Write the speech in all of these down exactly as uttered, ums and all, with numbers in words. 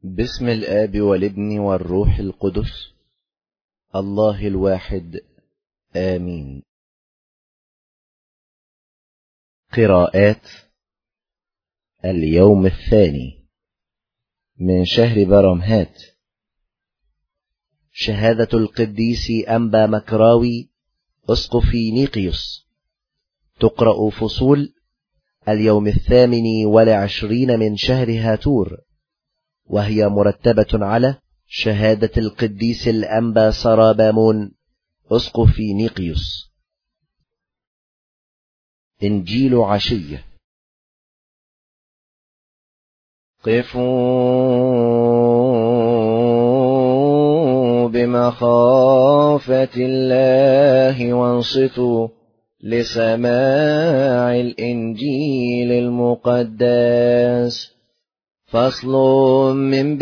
باسم الآب والابن والروح القدس الله الواحد آمين. قراءات اليوم الثاني من شهر برمهات. شهادة القديس أنبا مكراوي أسقف نيقيوس. تقرأ فصول اليوم الثامن والعشرين من شهر هاتور، وهي مرتبة على شهادة القديس الأنبا سرابامون أسقف نيقيوس. إنجيل عشية. قفوا بمخافة الله وانصتوا لسماع الإنجيل المقدس. فصل من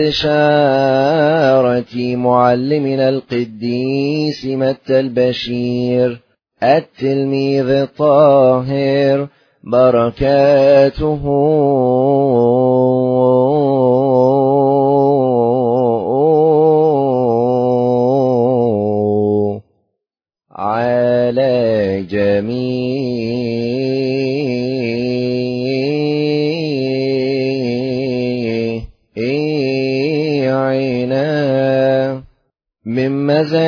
بشارة معلمنا القديس متى البشير التلميذ الطاهر، بركاته على جميعنا. من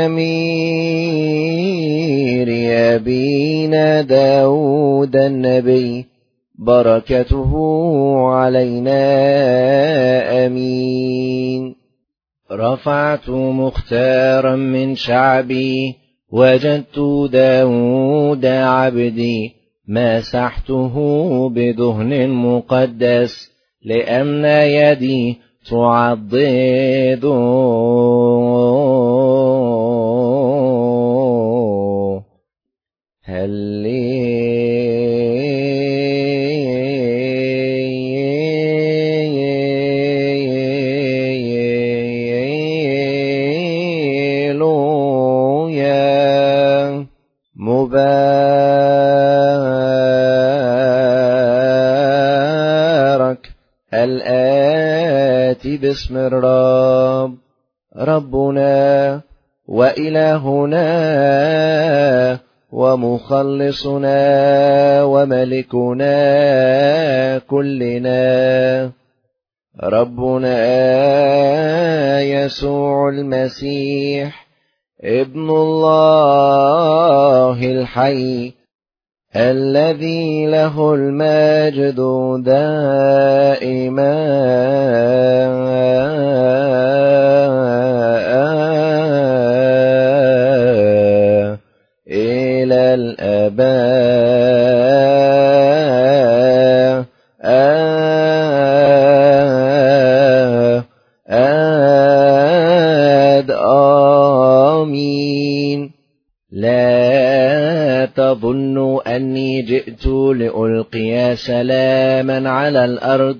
مزامير أبينا داود النبي، بركته علينا أمين. رفعت مختارا من شعبي، وجدت داود عبدي، مسحته بدهن مقدس، لأن يدي تعضد هللويا. مبارك الآتي باسم الرب، ربنا وإلهنا ومخلصنا وملكنا كلنا، ربنا يسوع المسيح ابن الله الحي، الذي له المجد دائما إلى الآباء آمين. لا تظنوا أني جئت لألقي سلاما على الأرض،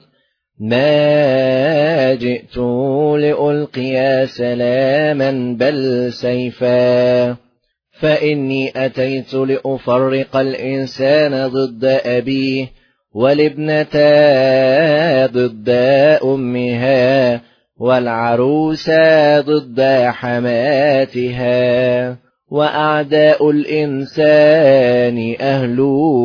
ما جئت لألقي سلاما بل سيفا، فإني أتيت لأفرق الإنسان ضد أبيه، والابنة ضد أمها، والعروس ضد حماتها، وأعداء الإنسان أهل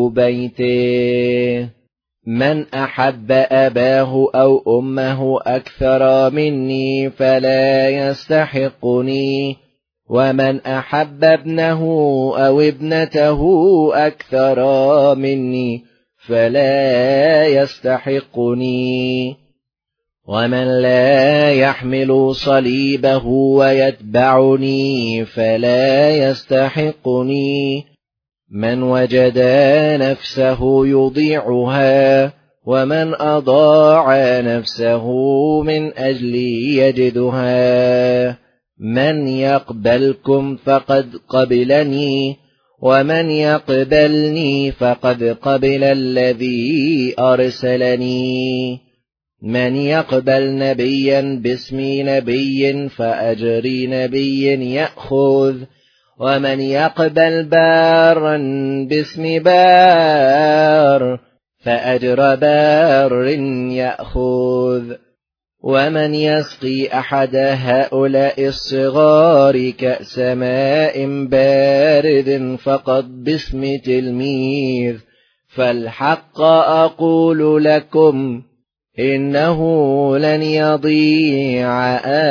بيته. من أحب أباه أو أمه أكثر مني فلا يستحقني، ومن أحب ابنه أو ابنته أكثر مني فلا يستحقني. ومن لا يحمل صليبه ويتبعني فلا يستحقني. من وجد نفسه يضيعها، ومن أضاع نفسه من أجلي يجدها. من يقبلكم فقد قبلني، ومن يقبلني فقد قبل الذي أرسلني. من يقبل نبيا باسم نبي فأجر نبي يأخذ، ومن يقبل بارا باسم بار فأجر بار يأخذ. ومن يسقي أحد هؤلاء الصغار كأس ماء بارد فقد باسم تلميذ، فالحق أقول لكم إنه لن يضيع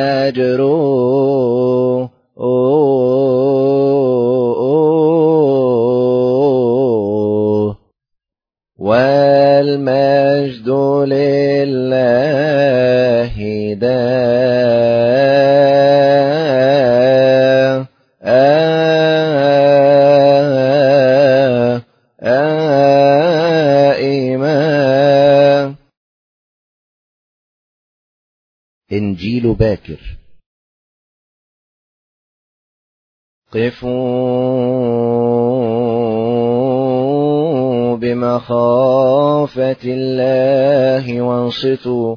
أجره. والمجد لله دائما. إنجيل باكر. قفوا بمخافة الله وانصتوا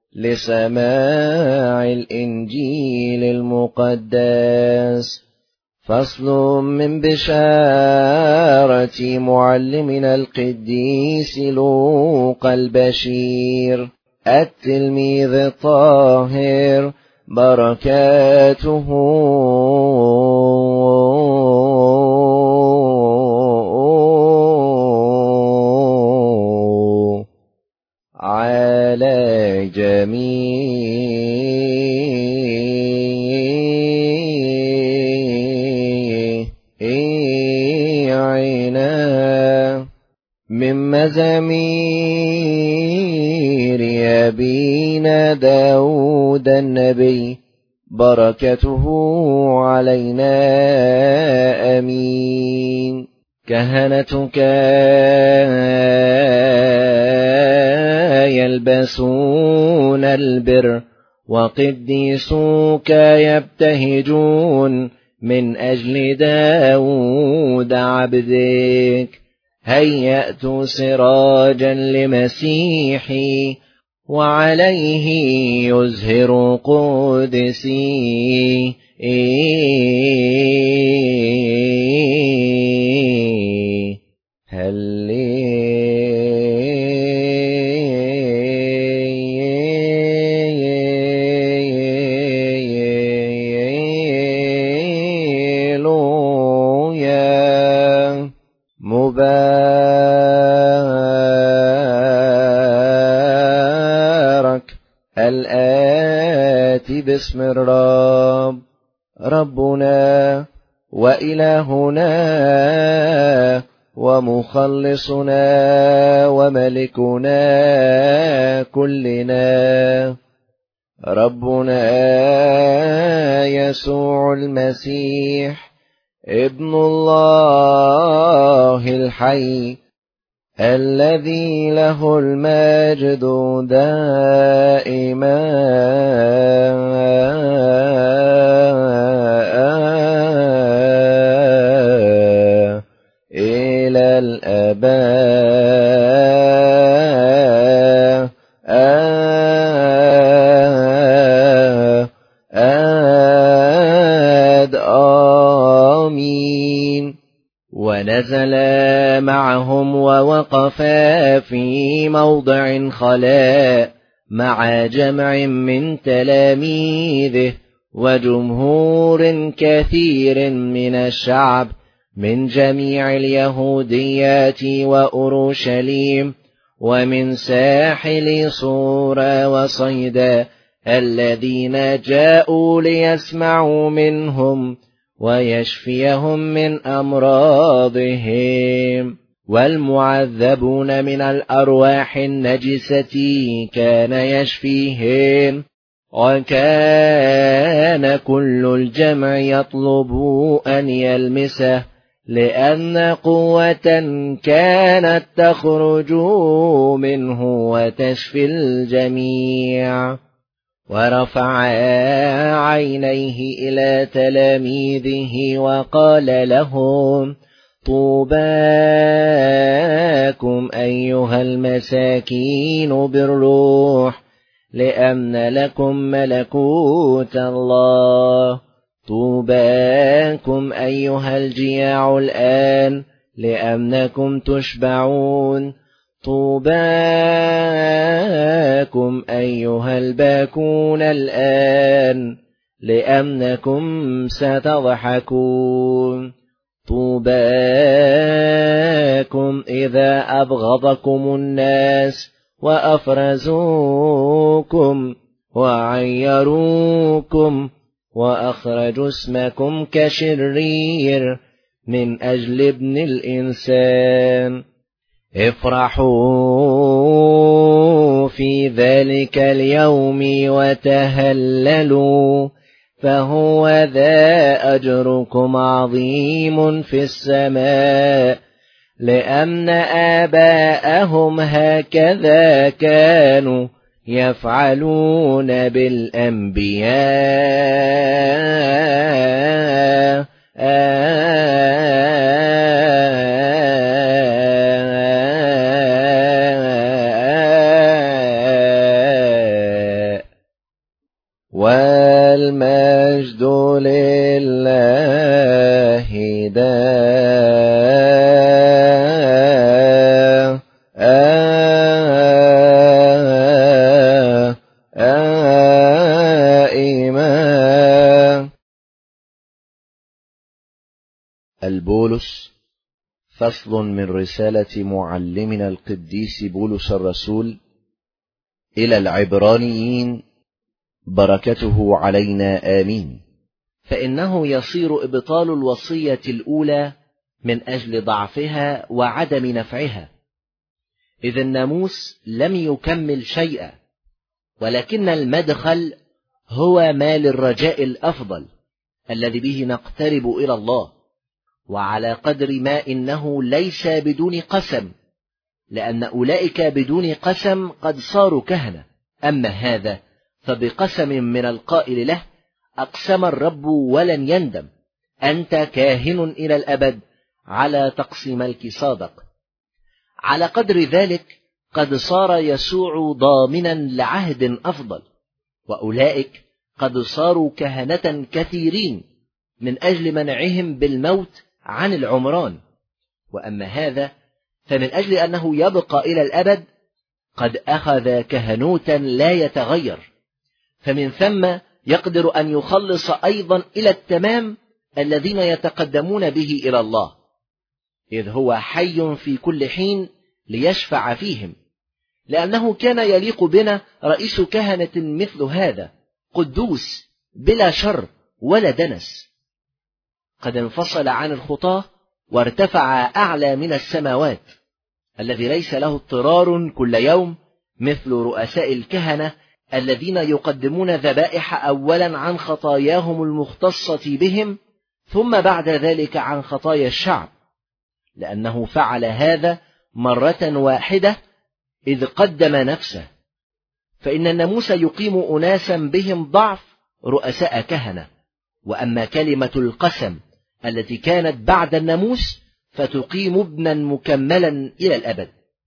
لسماع الإنجيل المقدس. فصل من بشارة معلمنا القديس لوقا البشير التلميذ الطاهر، بركاته على جميعنا. من مزامير أبينا داود النبي، بركته علينا أمين. كهنتك يلبسون البر، وقديسوك يبتهجون من أجل داود عبدك. هيأت سراجا لمسيحي، وعليه يزهر قدسي. هللويا. مبارك الآتي باسم الرب، ربنا وإلهنا ومخلصنا وملكنا كلنا، ربنا يسوع المسيح ابن الله الحي، الذي له المجد دائما إلى الآباء. آمين. ونزل معهم ووقف في موضع خلاء مع جمع من تلاميذه وجمهور كثير من الشعب من جميع اليهوديات وأورشليم ومن ساحل صور وصيدا، الذين جاءوا ليسمعوا منهم ويشفيهم من أمراضهم. والمعذبون من الأرواح النجسة كان يشفيهم. وكان كل الجمع يطلب أن يلمسه، لأن قوة كانت تخرج منه وتشفي الجميع. ورفع عينيه إلى تلاميذه وقال لهم: طوباكم أيها المساكين بالروح، لأن لكم ملكوت الله. طوباكم أيها الجياع الآن، لأنكم تشبعون. طوباكم أيها الباكون الآن لأنكم ستضحكون. طوباكم إذا أبغضكم الناس وأفرزوكم وعيروكم وأخرجوا اسمكم كشرير من أجل ابن الإنسان. افرحوا في ذلك اليوم وتهللوا، فهو ذا أجركم عظيم في السماء، لأن آباءهم هكذا كانوا يفعلون بالأنبياء. والمجد لله دائما. البولس، فصل من رسالة معلمنا القديس بولس الرسول إلى العبرانيين، بركته علينا آمين. فإنه يصير إبطال الوصية الأولى من أجل ضعفها وعدم نفعها، إذ الناموس لم يكمل شيئا، ولكن المدخل هو ما للرجاء الأفضل الذي به نقترب إلى الله، وعلى قدر ما إنه ليس بدون قسم، لأن أولئك بدون قسم قد صاروا كهنة، أما هذا فبقسم من القائل له: أقسم الرب ولن يندم، أنت كاهن إلى الأبد على طقس ملك صادق. على قدر ذلك قد صار يسوع ضامنا لعهد أفضل، وأولئك قد صاروا كهنة كثيرين من أجل منعهم بالموت عن العمران، وأما هذا فمن أجل أنه يبقى إلى الأبد قد أخذ كهنوتا لا يتغير، فمن ثم يقدر أن يخلص أيضا إلى التمام الذين يتقدمون به إلى الله، إذ هو حي في كل حين ليشفع فيهم، لأنه كان يليق بنا رئيس كهنة مثل هذا، قدوس بلا شر ولا دنس، قد انفصل عن الخطاة وارتفع أعلى من السماوات، الذي ليس له اضطرار كل يوم مثل رؤساء الكهنة الذين يقدمون ذبائح أولا عن خطاياهم المختصة بهم، ثم بعد ذلك عن خطايا الشعب، لأنه فعل هذا مرة واحدة إذ قدم نفسه. فإن الناموس يقيم أناسا بهم ضعف رؤساء كهنة، وأما كلمة القسم التي كانت بعد الناموس فتقيم ابنا مكملا إلى الأبد.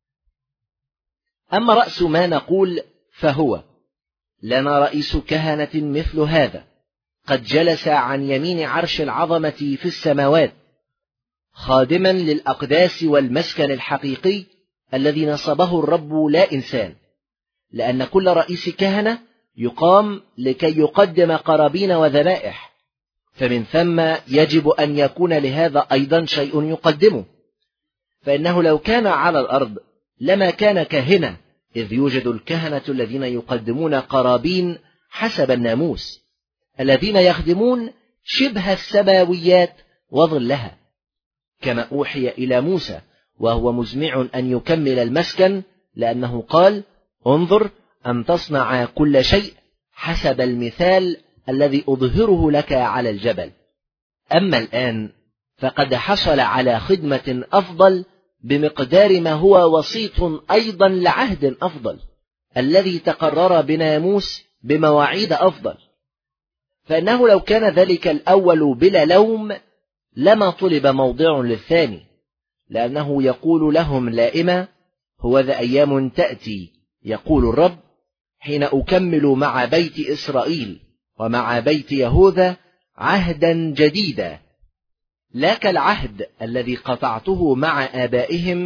أما رأس ما نقول فهو: لنا رئيس كهنة مثل هذا، قد جلس عن يمين عرش العظمة في السماوات، خادما للأقداس والمسكن الحقيقي الذي نصبه الرب لا إنسان، لأن كل رئيس كهنة يقام لكي يقدم قرابين وذبائح، فمن ثم يجب أن يكون لهذا أيضا شيء يقدمه، فإنه لو كان على الأرض لما كان كاهنا، إذ يوجد الكهنة الذين يقدمون قرابين حسب الناموس، الذين يخدمون شبه السماويات وظلها، كما أوحي إلى موسى وهو مزمع أن يكمل المسكن، لأنه قال: انظر أن تصنع كل شيء حسب المثال الذي أظهره لك على الجبل. أما الآن فقد حصل على خدمة أفضل بمقدار ما هو وسيط أيضا لعهد أفضل، الذي تقرر بناموس بمواعيد أفضل، فإنه لو كان ذلك الأول بلا لوم لما طلب موضع للثاني، لأنه يقول لهم لائما: هو ذا أيام تأتي يقول الرب حين أكمل مع بيت إسرائيل ومع بيت يهوذا عهدا جديدا، لا كالعهد الذي قطعته مع آبائهم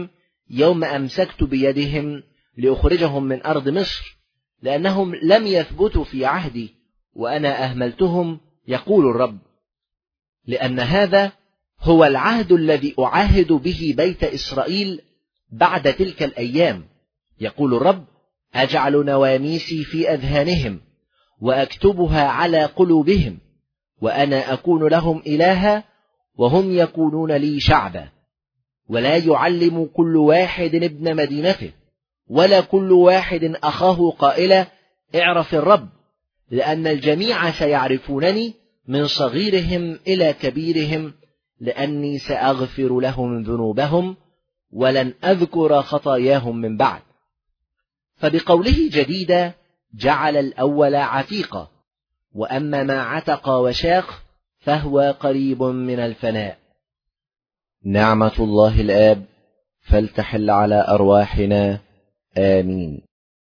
يوم أمسكت بيدهم لأخرجهم من أرض مصر، لأنهم لم يثبتوا في عهدي وأنا أهملتهم، يقول الرب. لأن هذا هو العهد الذي أعاهد به بيت إسرائيل بعد تلك الأيام، يقول الرب: أجعل نواميسي في أذهانهم وأكتبها على قلوبهم، وأنا أكون لهم إلها وهم يكونون لي شعبا. ولا يعلم كل واحد ابن مدينته ولا كل واحد أخاه قائلا: اعرف الرب، لأن الجميع سيعرفونني من صغيرهم إلى كبيرهم، لأني سأغفر لهم ذنوبهم ولن أذكر خطاياهم من بعد. فبقوله جديدا جعل الأول عتيقا، وأما ما عتق وشاخ فهو قريب من الفناء. نعمة الله الآب فلتحل على أرواحنا، آمين.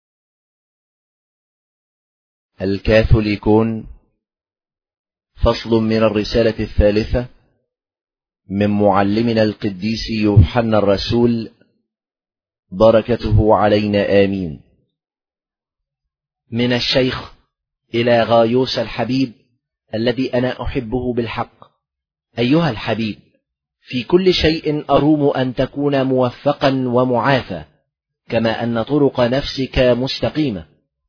الكاثوليكون، فصل من الرسالة الثالثة من معلمنا القديس يوحنا الرسول، بركته علينا، آمين. من الشيخ إلى غايوس الحبيب الذي أنا أحبه بالحق. أيها الحبيب، في كل شيء أروم أن تكون موفقا ومعافى، كما أن طرق نفسك مستقيمة،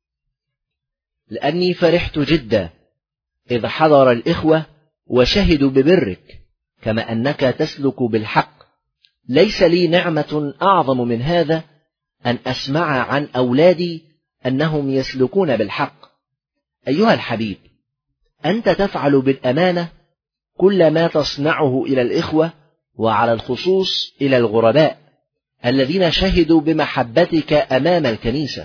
لأني فرحت جدا إذ حضر الإخوة وشهدوا ببرك، كما أنك تسلك بالحق. ليس لي نعمة أعظم من هذا أن أسمع عن أولادي أنهم يسلكون بالحق. أيها الحبيب، أنت تفعل بالأمانة كل ما تصنعه إلى الإخوة، وعلى الخصوص إلى الغرباء الذين شهدوا بمحبتك أمام الكنيسة،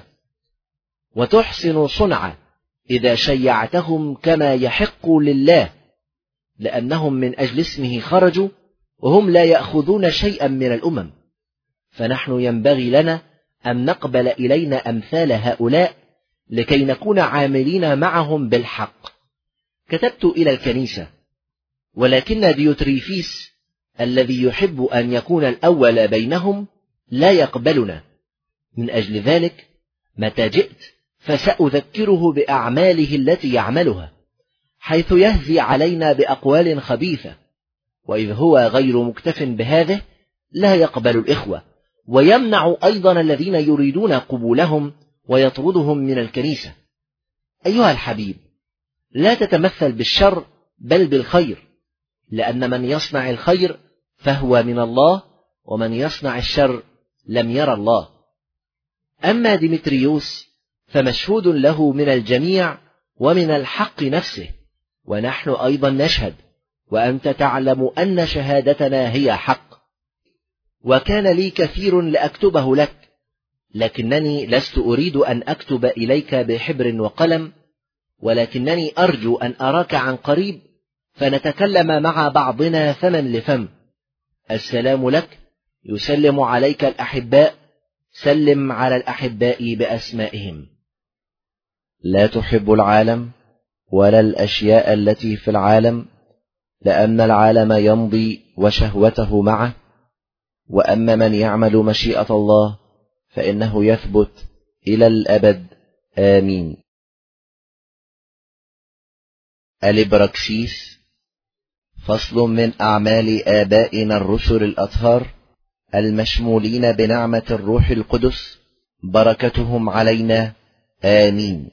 وتحسن صنع إذا شيعتهم كما يحق لله، لأنهم من أجل اسمه خرجوا وهم لا يأخذون شيئا من الأمم. فنحن ينبغي لنا أن نقبل إلينا أمثال هؤلاء لكي نكون عاملين معهم بالحق. كتبت إلى الكنيسة، ولكن ديوتريفيس الذي يحب أن يكون الأول بينهم لا يقبلنا. من أجل ذلك متى جئت فسأذكره بأعماله التي يعملها، حيث يهزي علينا بأقوال خبيثة، وإذ هو غير مكتف بهذه لا يقبل الإخوة، ويمنع أيضا الذين يريدون قبولهم ويطردهم من الكنيسة. أيها الحبيب، لا تتمثل بالشر بل بالخير، لأن من يصنع الخير فهو من الله، ومن يصنع الشر لم يرى الله. أما ديمتريوس فمشهود له من الجميع ومن الحق نفسه، ونحن أيضا نشهد، وأنت تعلم أن شهادتنا هي حق. وكان لي كثير لأكتبه لك، لكنني لست أريد أن أكتب إليك بحبر وقلم، ولكنني أرجو أن أراك عن قريب فنتكلم مع بعضنا فما لفم. السلام لك، يسلم عليك الأحباء، سلم على الأحباء بأسمائهم. لا تحب العالم ولا الأشياء التي في العالم، لأن العالم يمضي وشهوته معه، وأما من يعمل مشيئة الله فإنه يثبت إلى الأبد، آمين. الإبراكسيس، فصل من أعمال آبائنا الرسل الأطهار المشمولين بنعمة الروح القدس، بركتهم علينا، آمين.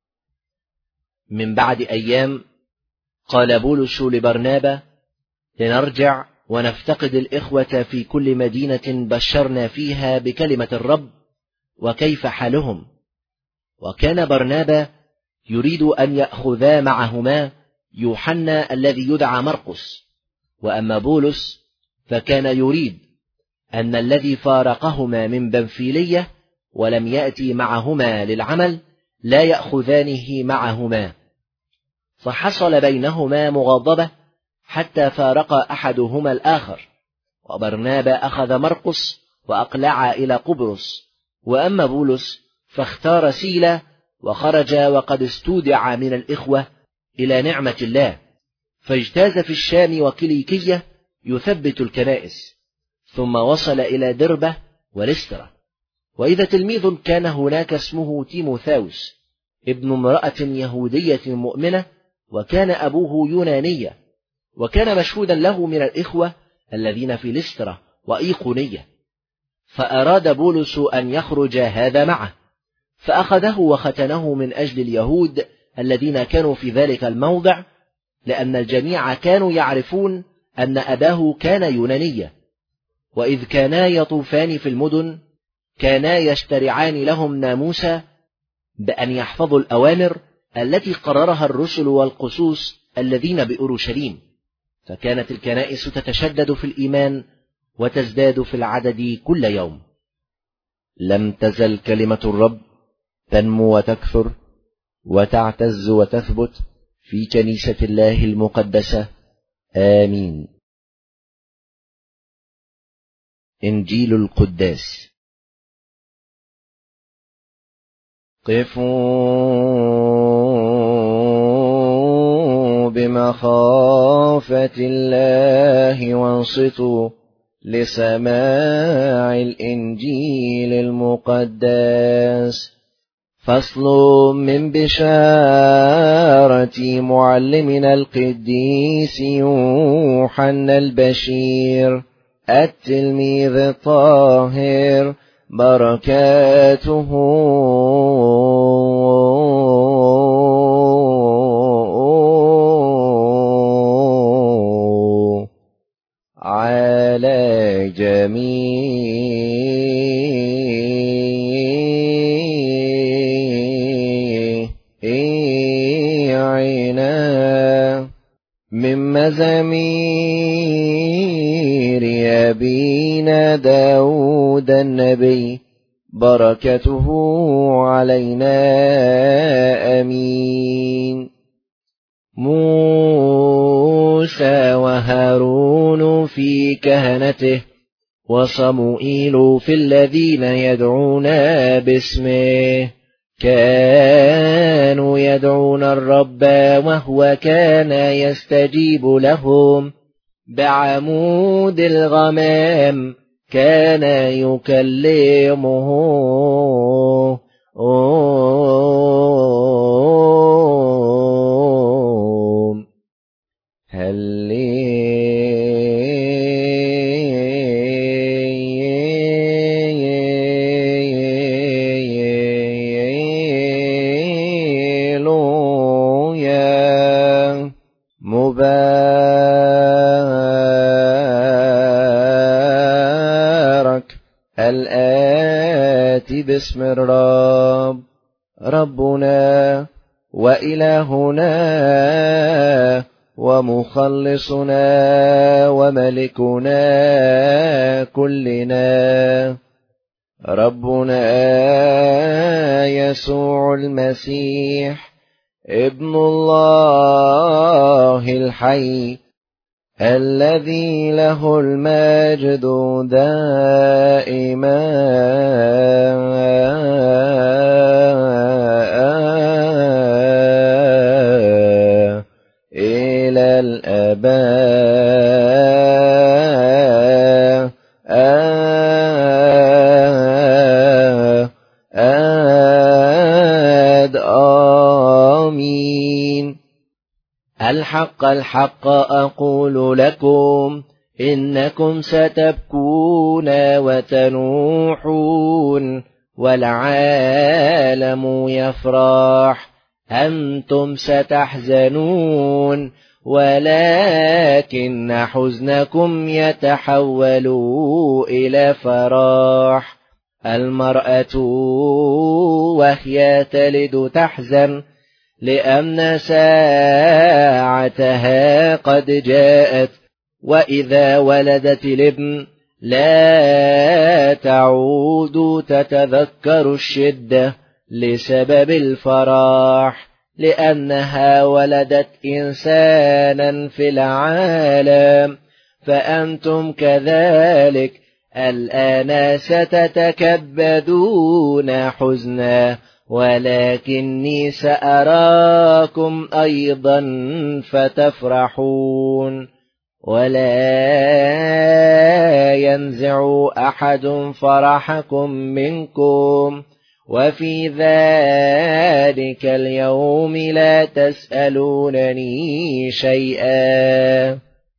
من بعد أيام قال بولس لبرنابا: لنرجع ونفتقد الإخوة في كل مدينة بشرنا فيها بكلمة الرب وكيف حالهم. وكان برنابا يريد أن يأخذا معهما يوحنا الذي يدعى مرقس، وأما بولس فكان يريد أن الذي فارقهما من بنفيلية ولم يأتي معهما للعمل لا يأخذانه معهما. فحصل بينهما مغاضبة حتى فارق أحدهما الآخر، وبرنابا أخذ مرقس وأقلع إلى قبرص، وأما بولس فاختار سيلا وخرج وقد استودع من الإخوة إلى نعمة الله، فاجتاز في الشام وكليكية يثبت الكنائس، ثم وصل إلى دربة ولسترا. وإذا تلميذ كان هناك اسمه تيموثاوس ابن امرأة يهودية مؤمنة، وكان أبوه يونانيا، وكان مشهودا له من الإخوة الذين في لسترا وإيقونية، فأراد بولس أن يخرج هذا معه، فأخذه وختنه من أجل اليهود الذين كانوا في ذلك الموضع، لأن الجميع كانوا يعرفون أن أباه كان يونانيا. وإذ كانا يطوفان في المدن كانا يشترعان لهم ناموسا بأن يحفظوا الأوامر التي قررها الرسل والقسوس الذين بأورشليم، فكانت الكنائس تتشدد في الإيمان وتزداد في العدد كل يوم. لم تزل كلمة الرب تنمو وتكثر وتعتز وتثبت في كنيسة الله المقدسة. آمين. إنجيل القداس. قفوا بمخافة الله وانصتوا لسماع الإنجيل المقدس. فصل من بشارة معلمنا القديس يوحنا البشير التلميذ الطاهر، بركاته على جميعنا من مزامير أبينا داود النبي، بركته علينا. آمين. موسى وهارون في كهنته، وصموئيل في الذين يدعون باسمه، كانوا يدعون الرب وهو كان يستجيب لهم، بعمود الغمام كان يكلمه. هللويا. مبارك الآتي باسم الرب، ربنا وإلهنا ومخلصنا وملكنا كلنا، ربنا يسوع المسيح ابن الله الحي، الذي له المجد دائما إلى الآباء. آمين. الحق الحق أقول لكم، إنكم ستبكون وتنوحون والعالم يفرح، أنتم ستحزنون ولكن حزنكم يتحول إلى فرح. المرأة وهي تلد تحزن، لأن ساعتها قد جاءت، وإذا ولدت الابن لا تعود تتذكر الشدة لسبب الفرح، لأنها ولدت إنسانا في العالم. فأنتم كذلك الآن ستتكبدون حزنا، ولكني سأراكم أيضا فتفرحون. ولا ينزع أحد فرحكم منكم، وفي ذلك اليوم لا تسألونني شيئا.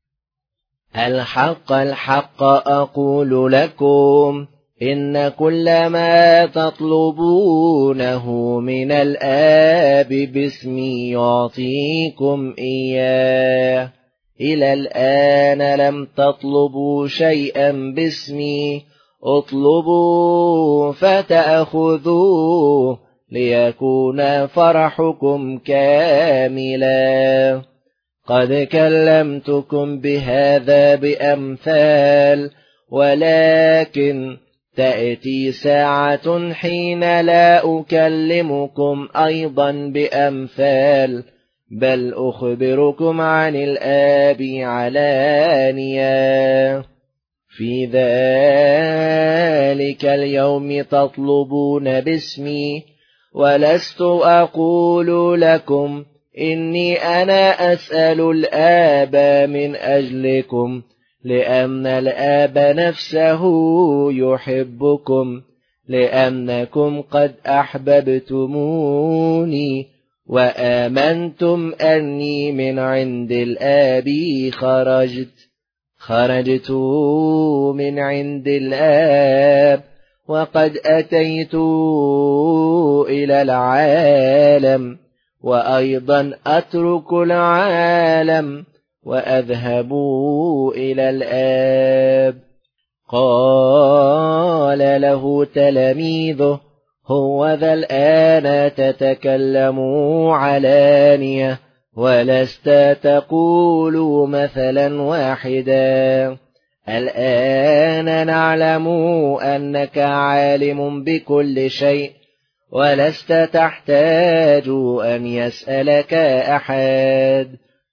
الحق الحق أقول لكم، إن كل ما تطلبونه من الآب باسمي يعطيكم إياه. إلى الآن لم تطلبوا شيئا باسمي، اطلبوا فتأخذوه ليكون فرحكم كاملا. قد كلمتكم بهذا بأمثال، ولكن تأتي ساعة حين لا أكلمكم أيضا بأمثال، بل أخبركم عن الآب علانية. في ذلك اليوم تطلبون باسمي، ولست أقول لكم إني أنا أسأل الآب من أجلكم، لأن الآب نفسه يحبكم، لأنكم قد أحببتموني وآمنتم أني من عند الآب خرجت. خرجت من عند الآب، وقد أتيت إلى العالم، وأيضا أترك العالم وأذهب إلى الآب. قال له تلاميذه: هو ذا الآن تتكلم علانية، ولست تقول مثلا واحدا. الآن نعلم أنك عالم بكل شيء، ولست تحتاج أن يسألك أحد.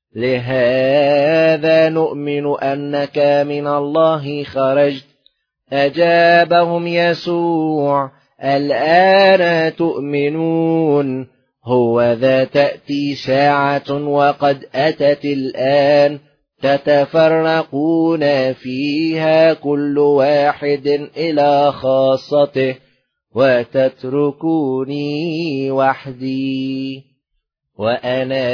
لهذا نؤمن أنك من الله خرجت. أجابهم يسوع: الآن تؤمنون؟ هو ذا تأتي ساعة وقد أتت الآن تتفرقون فيها كل واحد إلى خاصته، وتتركوني وحدي. وأنا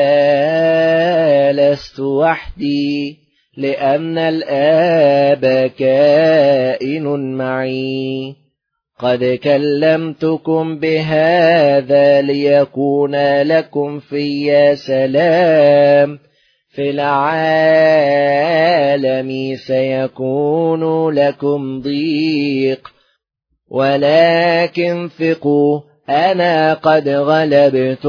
لست وحدي، لأن الآب كائن معي. قد كلمتكم بهذا ليكون لكم في سلام. في العالم سيكون لكم ضيق، ولكن ثقوا، أنا قد غلبت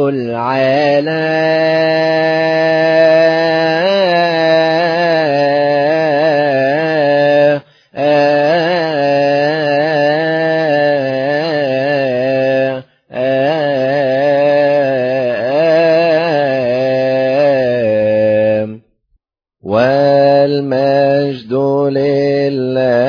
العالم. والمجد لله.